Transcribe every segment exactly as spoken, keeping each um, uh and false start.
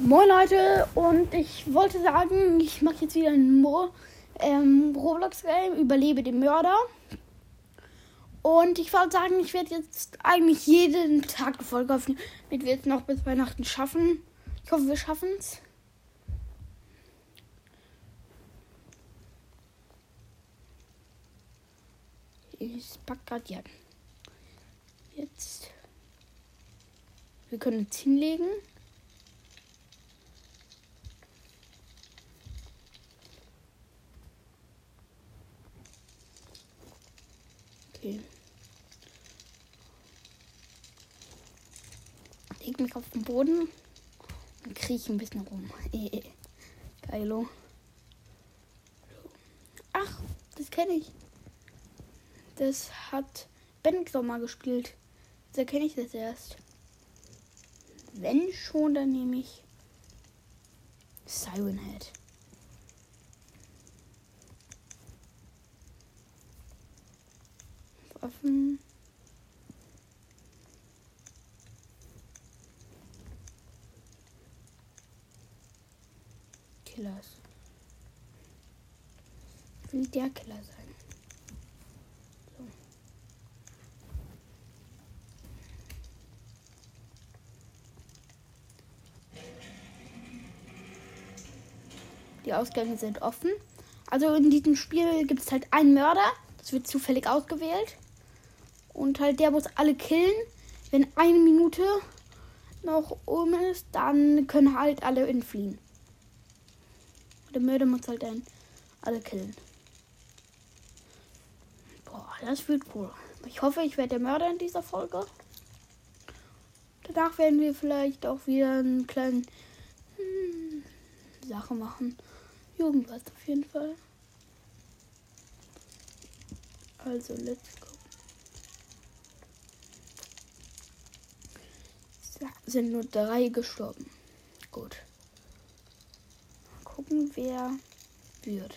Moin Leute, und ich wollte sagen, ich mache jetzt wieder ein Mo ähm, Roblox-Game, überlebe den Mörder. Und ich wollte sagen, ich werde jetzt eigentlich jeden Tag eine Folge aufnehmen, damit wir jetzt noch bis Weihnachten schaffen. Ich hoffe, wir schaffen es. Ich pack grad ja. Jetzt. Wir können jetzt hinlegen. Okay. Leg mich auf den Boden und krieche ein bisschen rum. Geilo. Ach, das kenne ich. Das hat Ben mal gespielt. Da kenne ich das erst. Wenn schon, dann nehme ich Siren Head. Waffen. Killers. Ich will der Killer sein. So. Die Ausgänge sind offen. Also in diesem Spiel gibt es halt einen Mörder. Das wird zufällig ausgewählt. Und halt der muss alle killen. Wenn eine Minute noch um ist, dann können halt alle entfliehen. Der Mörder muss halt dann alle killen. Boah, das wird cool. Ich hoffe, ich werde der Mörder in dieser Folge. Danach werden wir vielleicht auch wieder eine kleine hm, Sache machen. Irgendwas auf jeden Fall. Also, let's go. Es sind nur drei gestorben. Gut. Mal gucken, wer wird.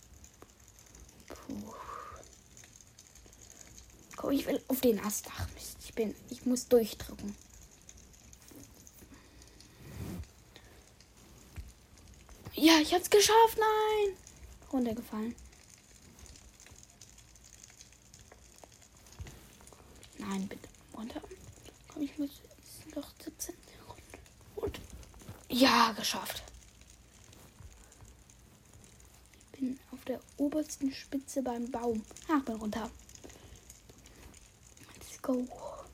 Puh. Komm, ich will auf den Ast. Ach Mist, ich bin, ich muss durchdrücken. Ja, ich hab's geschafft. Nein. Runtergefallen. Nein, bitte. Runter. Komm, ich muss noch siebzehn. Und ja, geschafft. Ich bin auf der obersten Spitze beim Baum. Ach, bin runter. Let's go.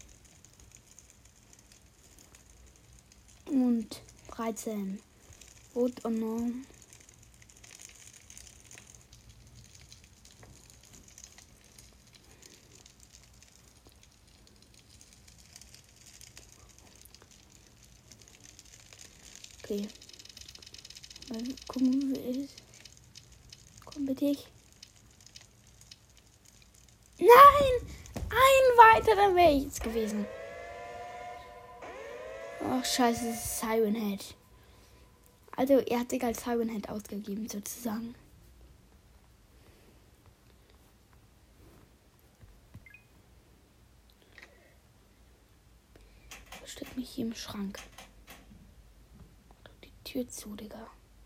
Und dreizehn. Rot und neun. Okay. Mal gucken, wie es ist. Komm bitte ich. Nein! Ein weiterer wäre ich jetzt gewesen. Ach scheiße, das ist Siren Head. Also er hat sich als Siren Head ausgegeben sozusagen. Versteck mich hier im Schrank. Die Tür zu, Digga.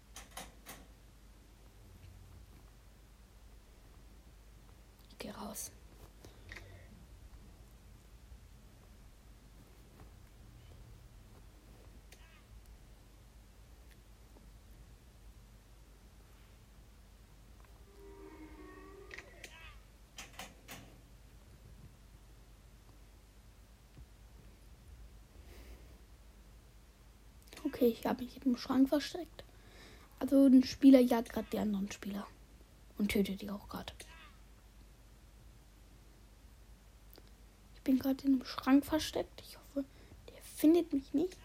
Ich geh raus. Okay, ich habe mich im Schrank versteckt. Also ein Spieler jagt gerade die anderen Spieler. Und tötet die auch gerade. Ich bin gerade in einem Schrank versteckt. Ich hoffe, der findet mich nicht.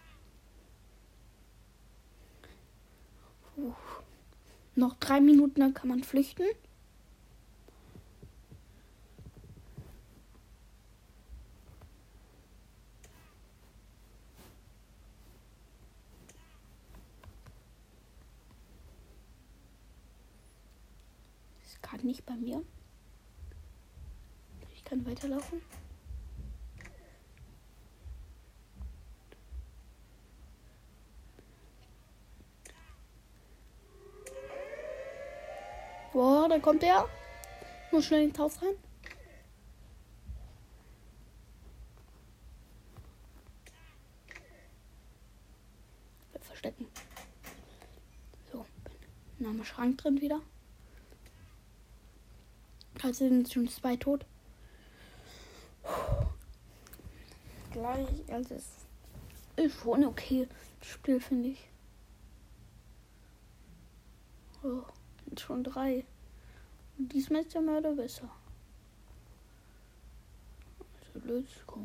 Puh. Noch drei Minuten, dann kann man flüchten. Ist gerade nicht bei mir. Ich kann weiterlaufen. Boah, da kommt er. Muss schnell ins Haus rein. Verstecken. So. Dann haben wir Schrank drin wieder. Also sind schon zwei tot. Gleich, also es ist schon okay. Das Spiel finde ich. Oh, sind schon drei. Und diesmal ist der Mörder besser. Also let's go.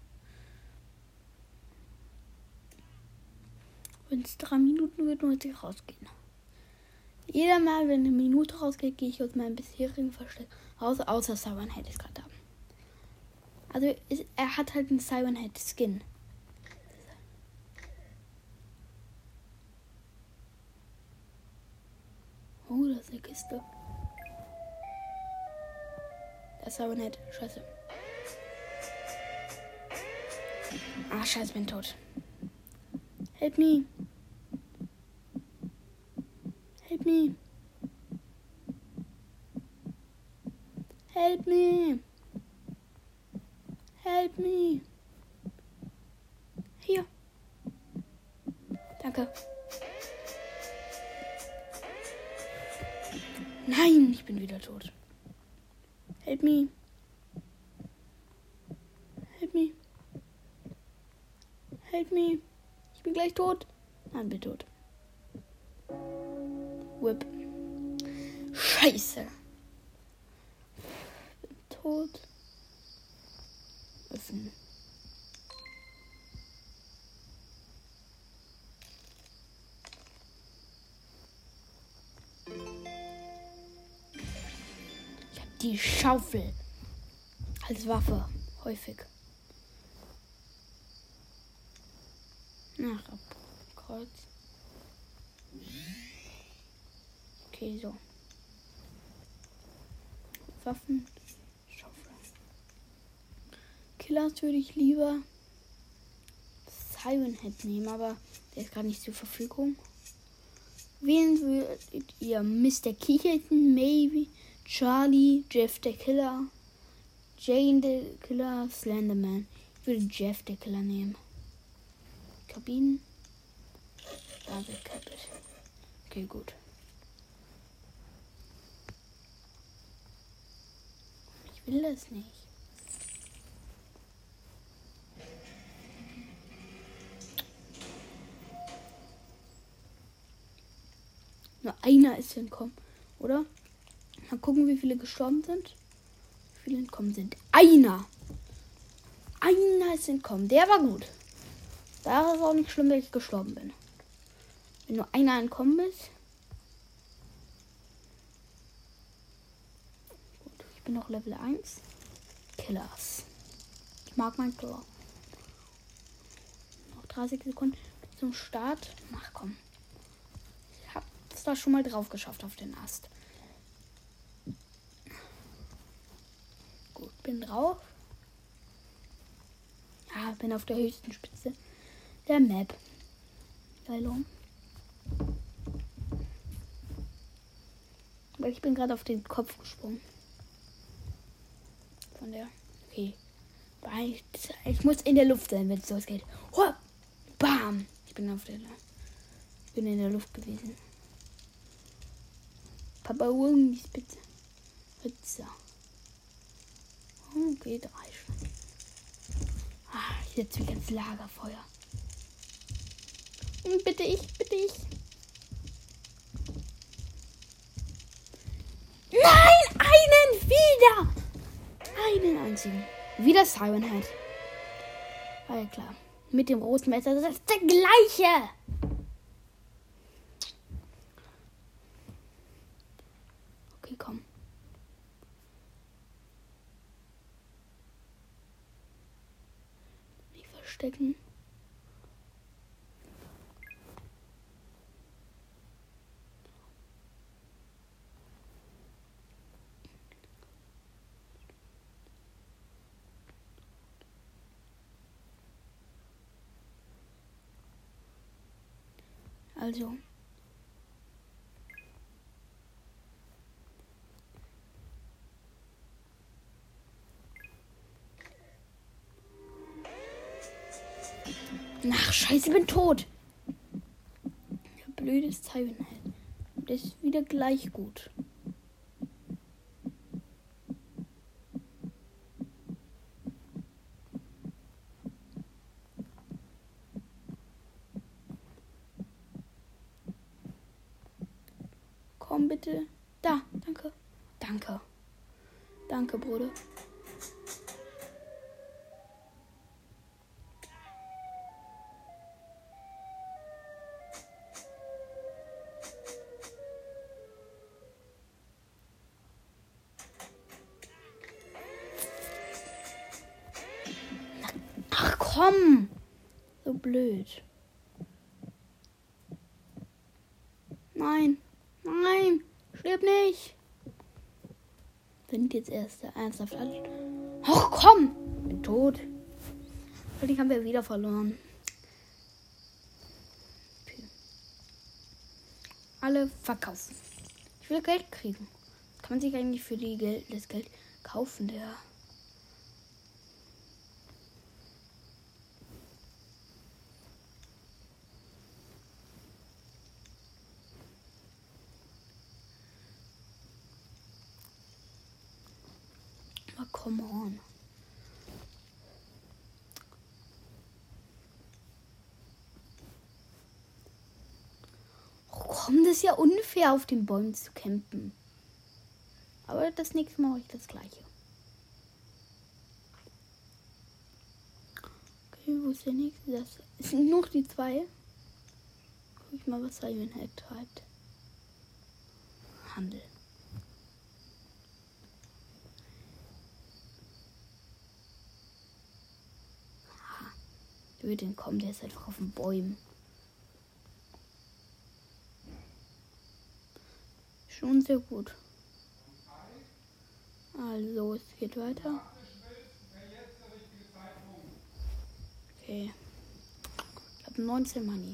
Wenn es drei Minuten wird, muss ich rausgehen. Jeder Mal, wenn eine Minute rausgeht, gehe ich aus meinem bisherigen Versteck raus, außer Siren Head ist gerade da. Also ist, er hat halt einen Siren Head Skin. Oh, das ist eine Kiste. Der Siren Head. Scheiße. Ah, scheiße, bin tot. Help me. Help me. Help me. Help me. Hier. Danke. Nein, ich bin wieder tot. Help me. Help me. Help me. Ich bin gleich tot. Nein, bin tot. Whip. Scheiße. Bin tot. Öffnen. Ich hab die Schaufel als Waffe. Häufig. Nach Kreuz. Okay, so. Waffen. Schaufel. Killers würde ich lieber Siren Head nehmen, aber der ist gerade nicht zur Verfügung. Wen würdet ihr? Mister Kicherton, Maybe, Charlie, Jeff der Killer, Jane der Killer, Slenderman. Ich würde Jeff der Killer nehmen. Kabinen. Da wird Cabot. Okay, gut. Ich will das nicht. Nur einer ist entkommen, oder? Mal gucken, wie viele gestorben sind. Wie viele entkommen sind. Einer! Einer ist entkommen. Der war gut. Da ist auch nicht schlimm, wenn ich gestorben bin. Wenn nur einer entkommen ist. Gut, ich bin noch Level eins. Killers. Ich mag meinen Killer. Noch dreißig Sekunden zum Start. Ach komm. Ich hab es da schon mal drauf geschafft auf den Ast. Gut, bin drauf. Ja, bin auf der höchsten Spitze der Map. Hallo. Weil ich bin gerade auf den Kopf gesprungen. Von der. Okay. Ich, ich muss in der Luft sein, wenn es losgeht. Oh, bam! Ich bin auf der. Ich bin in der Luft gewesen. Papa Wurmis Pizza. Pizza. Okay, drei schon. Ah, ich setze mich ins Lagerfeuer. Bitte ich, bitte ich. Nein, einen wieder. Einen einzigen. Wieder Siren Head. War ja klar. Mit dem roten Messer, das ist der gleiche. Okay, komm. Nicht verstecken. Also. Ach, scheiße, ich bin tot. Blödes Siren Head. Das ist wieder gleich gut. Komm bitte. Da, danke. Danke. Danke, Bruder. Ach komm. So blöd. Nein. Nein. Stirb nicht. Sind jetzt erst ernsthaft an. Ach komm. Bin tot. Und den haben wir wieder verloren. Okay. Alle verkaufen. Ich will Geld kriegen. Kann man sich eigentlich für die Geld, das Geld kaufen, der. Oh, come on. Oh, komm, das ist ja unfair, auf den Bäumen zu campen. Aber das nächste Mal mache ich das Gleiche. Okay, wo ist der nächste? Das sind noch die zwei. Guck ich mal, was Siren Head treibt. Handel. Aha. Würde den kommen, der ist einfach auf den Bäumen. Schon sehr gut. Also, es geht weiter. Okay. Ich habe neunzehn Money.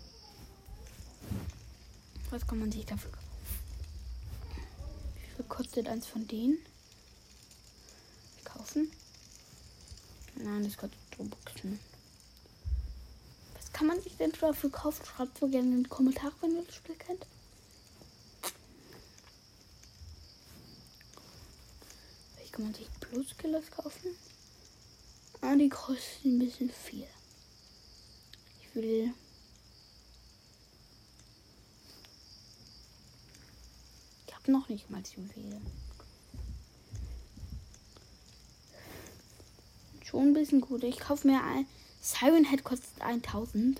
Was kann man sich dafür kaufen? Wie viel kostet eins von denen? Kaufen? Nein, das kostet Robuxen. Was kann man sich denn dafür kaufen? Schreibt so gerne in den Kommentaren, wenn ihr das Spiel kennt. Kann man sich Plus-Killers kaufen? Ah, die kosten ein bisschen viel. Ich will... Ich habe noch nicht mal Juwelen. Schon ein bisschen gut. Ich kaufe mir ein... Siren Head kostet tausend.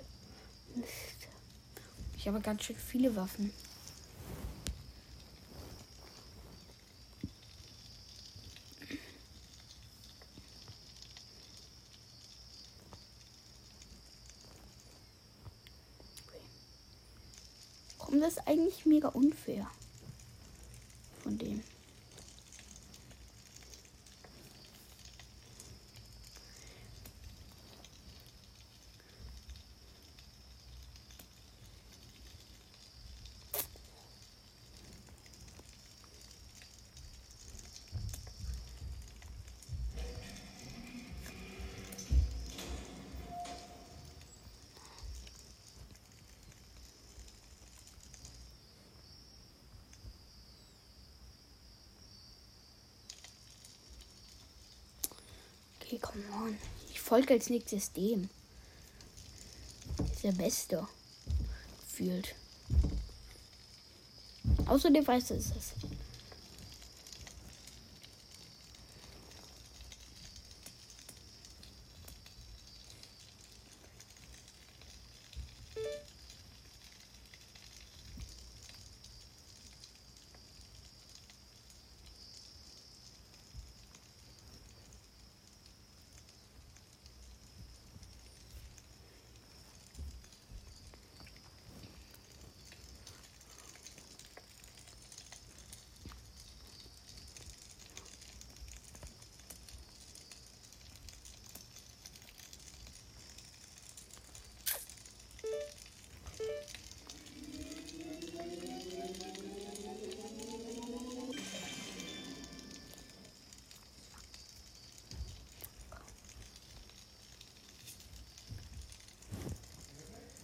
Ich habe ganz schön viele Waffen. Und das ist eigentlich mega unfair. Von dem. Okay, come on. Ich folge als nächstes dem. Das ist der Beste. Gefühlt. Außer der Weiße ist es.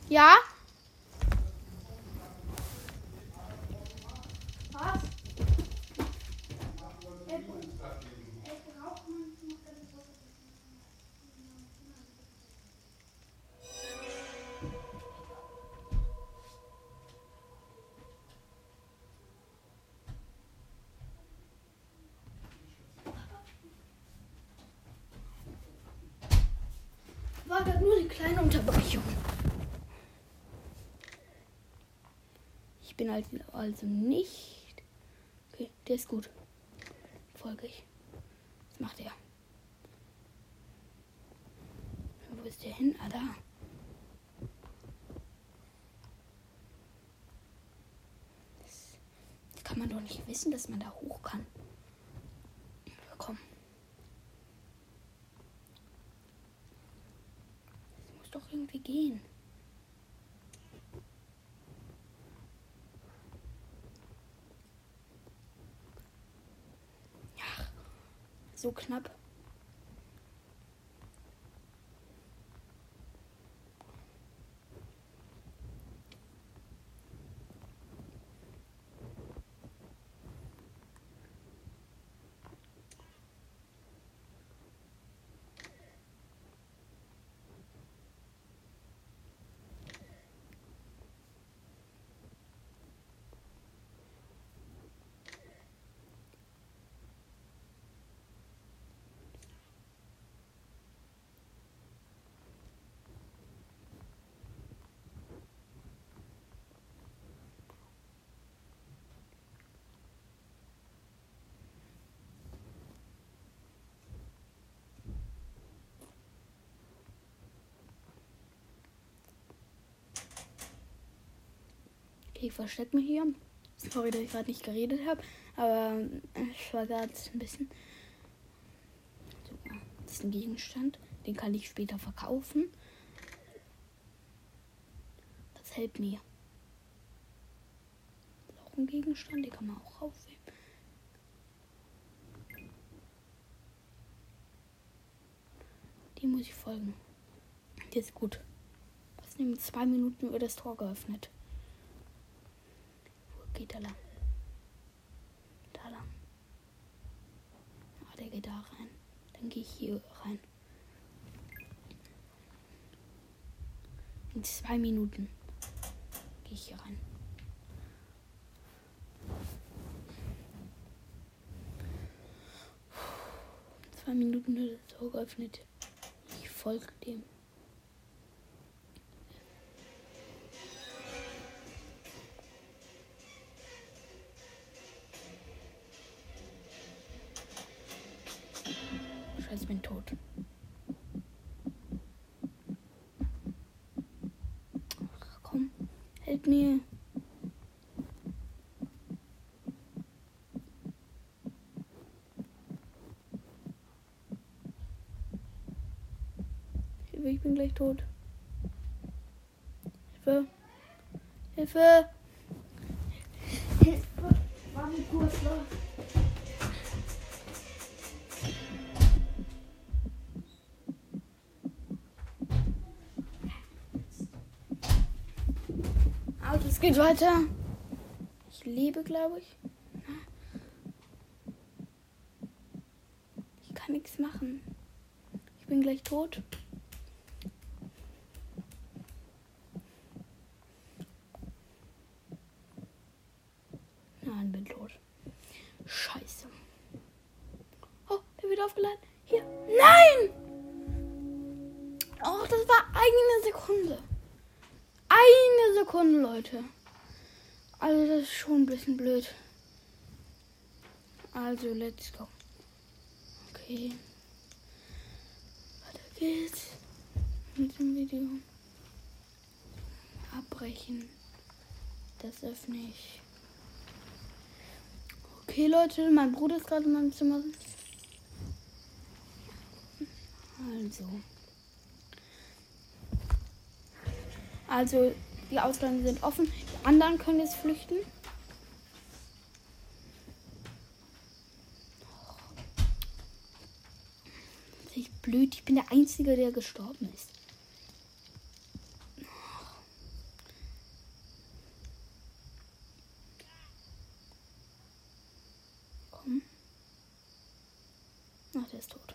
Ja? Was? War gerade nur eine kleine Unterbrechung. Ich bin halt also nicht. Okay, der ist gut. Folge ich. Was macht er? Wo ist der hin? Ah, da. Das, das kann man doch nicht wissen, dass man da hoch kann. Komm. Das muss doch irgendwie gehen. Ja, so knapp. Ich verstecke mich hier. Sorry, dass ich gerade nicht geredet habe, aber ich war gerade ein bisschen. Das ist ein Gegenstand, den kann ich später verkaufen. Das hält mir. Das ist auch ein Gegenstand, den kann man auch aufheben. Dem muss ich folgen. Der ist gut. Das nehmen zwei Minuten wird das Tor geöffnet. Geht er lang? Da lang. Ah, der geht da rein. Dann gehe ich hier rein. In zwei Minuten gehe ich hier rein. Zwei Minuten wird das Tor geöffnet. Ich folge dem. Ich bin tot. Ach, komm, help mir. Hilfe, ich bin gleich tot. Hilfe. Hilfe. Hilfe. Warte kurz, los. Es geht weiter. Ich lebe, glaube ich. Ich kann nichts machen. Ich bin gleich tot. Nein, bin tot. Scheiße. Oh, der wird aufgeladen. Hier. Nein! Oh, das war eine Sekunde. Eine Sekunde, Leute. Also das ist schon ein bisschen blöd. Also, let's go. Okay. Weiter geht's. Mit dem Video. Abbrechen. Das öffne ich. Okay, Leute. Mein Bruder ist gerade in meinem Zimmer. Also. Also, die Ausgänge sind offen. Die anderen können jetzt flüchten. Das ist echt blöd. Ich bin der Einzige, der gestorben ist. der ist tot.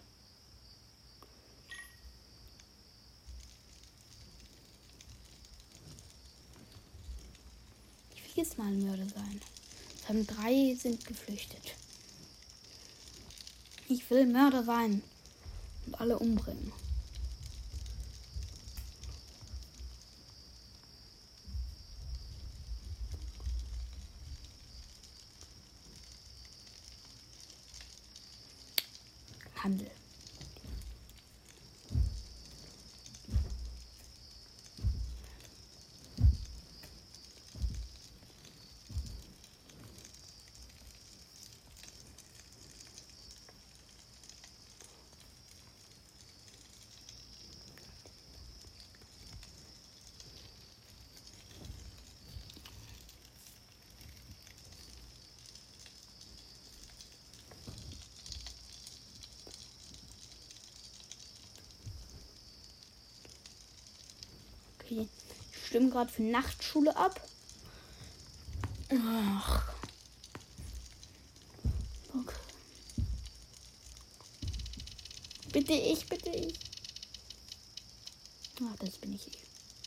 Ich will jetzt mal ein Mörder sein. Es haben drei sind geflüchtet. Ich will Mörder sein und alle umbringen. Handel. Okay, ich stimme gerade für Nachtschule ab. Ach. Okay. Bitte ich, bitte ich. Ach, das bin ich.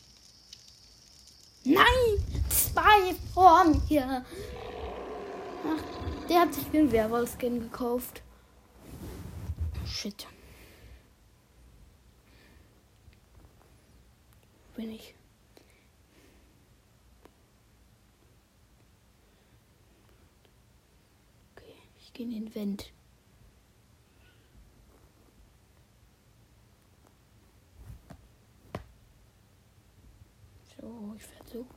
Nein! Zwei vor mir! Ach, der hat sich für einen Werwolf-Skin gekauft. Shit. Bin ich. Okay, ich gehe in den Vent. So, ich werde so.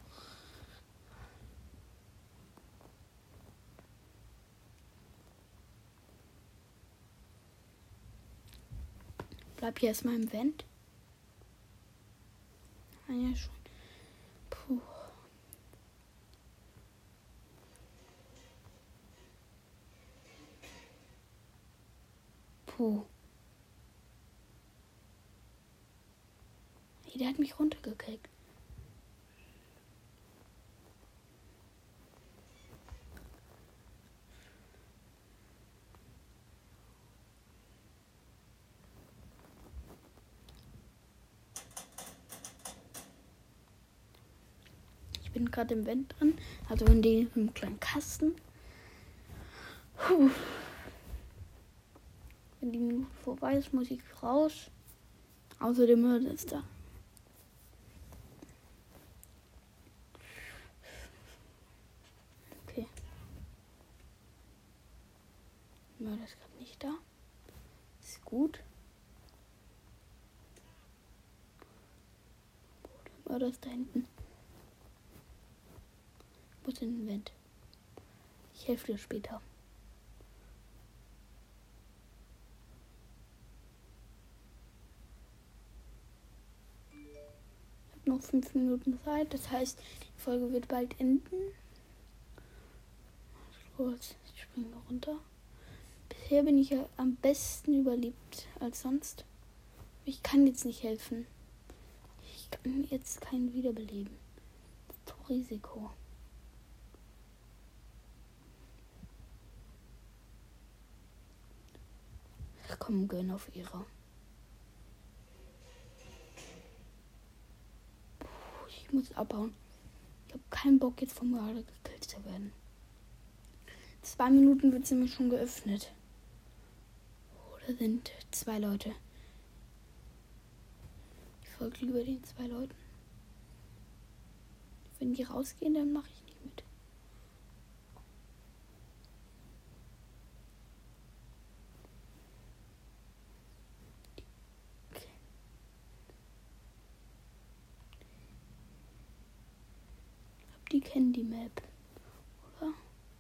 Bleib hier erstmal im Vent. Ah ja, schon. Puh. Puh. Hey, der hat mich runtergekriegt. Ich bin gerade im Vent drin, also in dem kleinen Kasten. Puh. Wenn die Minute vorbei ist, muss ich raus. Außer der Mörder ist da. Okay. Der Mörder ist gerade nicht da. Ist gut. Der Mörder ist da hinten. Ich muss in den Vent. Ich helfe dir später. Ich habe noch fünf Minuten Zeit. Das heißt, die Folge wird bald enden. Kurz, ich springe runter. Bisher bin ich ja am besten überlebt als sonst. Ich kann jetzt nicht helfen. Ich kann jetzt keinen wiederbeleben. Das ist doch Risiko. Komm, gönn auf ihre. Puh, ich muss abhauen. Ich habe keinen Bock, jetzt vom Mörder gekillt zu werden. Zwei Minuten wird sie mir schon geöffnet. Oder sind zwei Leute? Ich folge lieber den zwei Leuten. Wenn die rausgehen, dann mache ich nicht mit. Die kennen die Map, oder?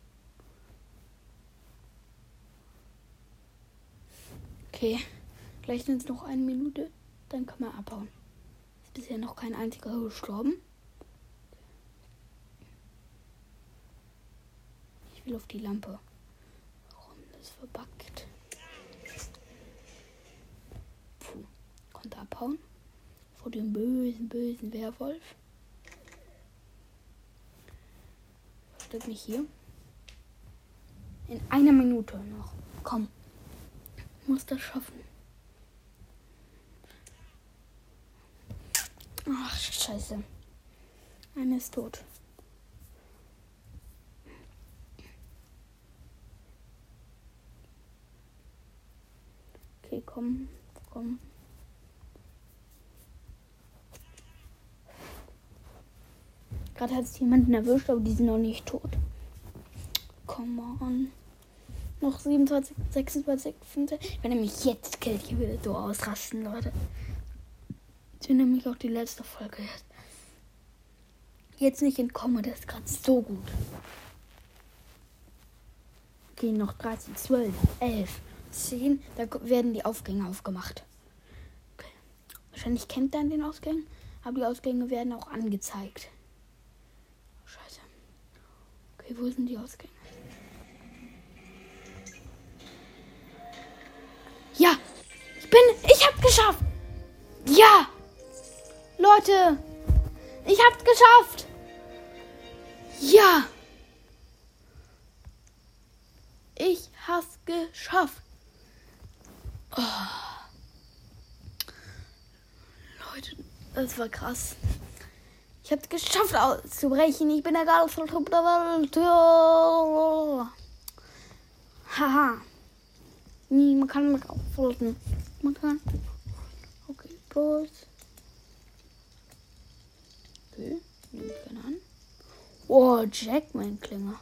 Okay, gleich sind es noch eine Minute, dann kann man abhauen. Ist bisher noch kein einziger gestorben. Ich will auf die Lampe. Warum? Das ist verbuggt. Puh, konnte abhauen. Vor dem bösen, bösen Werwolf. Versteck mich hier. In einer Minute noch. Komm. Ich muss das schaffen. Ach, scheiße. Einer ist tot. Okay, komm, komm. Gerade hat es jemanden erwischt, aber die sind noch nicht tot. Come on. Noch siebenundzwanzig, sechsundzwanzig, fünfundzwanzig. Wenn er mich jetzt killt, ich würde so ausrasten, Leute. Das ist nämlich auch die letzte Folge jetzt. Jetzt nicht entkomme, das ist gerade so gut. Okay, noch dreizehn, zwölf, elf, zehn. Da werden die Aufgänge aufgemacht. Okay. Wahrscheinlich kennt er den Ausgang, aber die Ausgänge werden auch angezeigt. Scheiße. Okay, wo sind die Ausgänge? Ja, ich bin, ich hab's geschafft. Ja, Leute, ich hab's geschafft. Ja, ich hab's geschafft. Oh. Leute, das war krass. Ich hab's geschafft auszubrechen. Ich bin der geilste Typ der Welt. Haha. Nie, man kann mich aufhalten. Man kann. Okay, los. Okay, nehme ich gerne an. Oh, Jack, mein Klinger.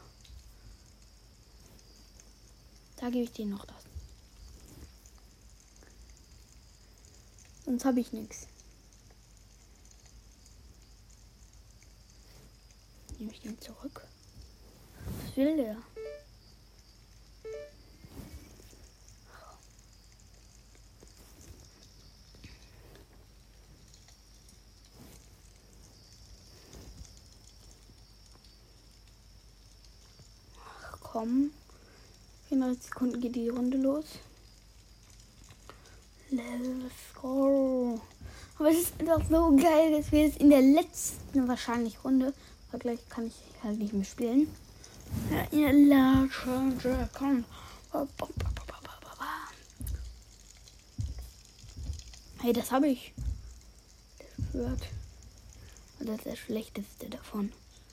Da gebe ich dir noch das. Sonst habe ich nichts. Nehme ich den zurück. Was will der? Komm. vierunddreißig Sekunden geht die Runde los. Let's go. Aber es ist einfach so geil, dass wir jetzt in der letzten wahrscheinlich Runde, weil gleich kann ich halt nicht mehr spielen. Ja, in der letzten komm. Hey, das habe ich. Das wird. Und das ist das Schlechteste davon.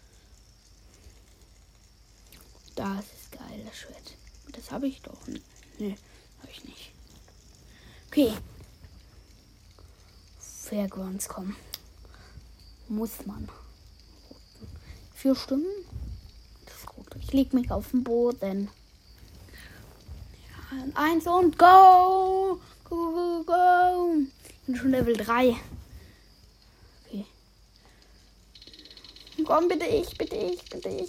Das ist geil, das Schwert. Das habe ich doch. Nee, habe ich nicht. Okay. Fairgrounds kommen. Muss man. Vier Stunden? Das ist gut. Ich leg mich auf den Boden. Ja, eins und go! Go, go, go! Ich bin schon Level drei. Okay. Komm, bitte ich, bitte ich, bitte ich.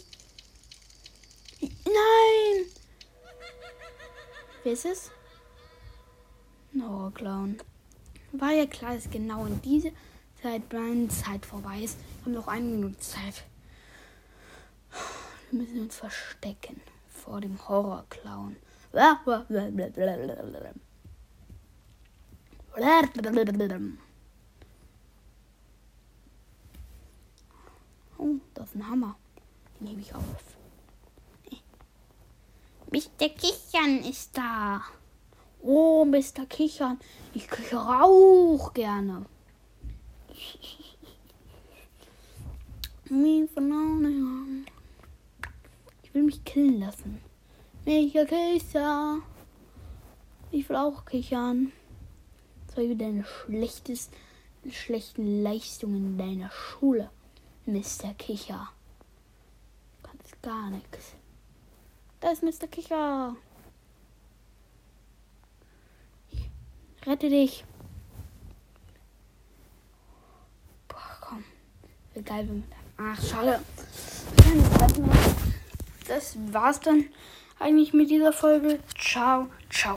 Nein! Wer ist es? No, Clown. War ja klar, dass genau in diese Zeit meine Zeit vorbei ist. Wir haben noch eine Minute Zeit. Wir müssen uns verstecken vor dem Horror-Clown. Oh, das ist ein Hammer. Den nehme ich auf. Mister Kichern ist da. Oh, Mister Kichern. Ich kichere auch gerne. Ich will mich killen lassen. Mister Kicher. Ich will auch kichern. Das war über deine schlechtes, schlechten Leistungen in deiner Schule, Mister Kicher. Du kannst gar nichts. Da ist Mister Kicher. Ich rette dich. Boah, komm. Wie geil, wenn man. Ach, schade. Das war's dann eigentlich mit dieser Folge. Ciao, ciao.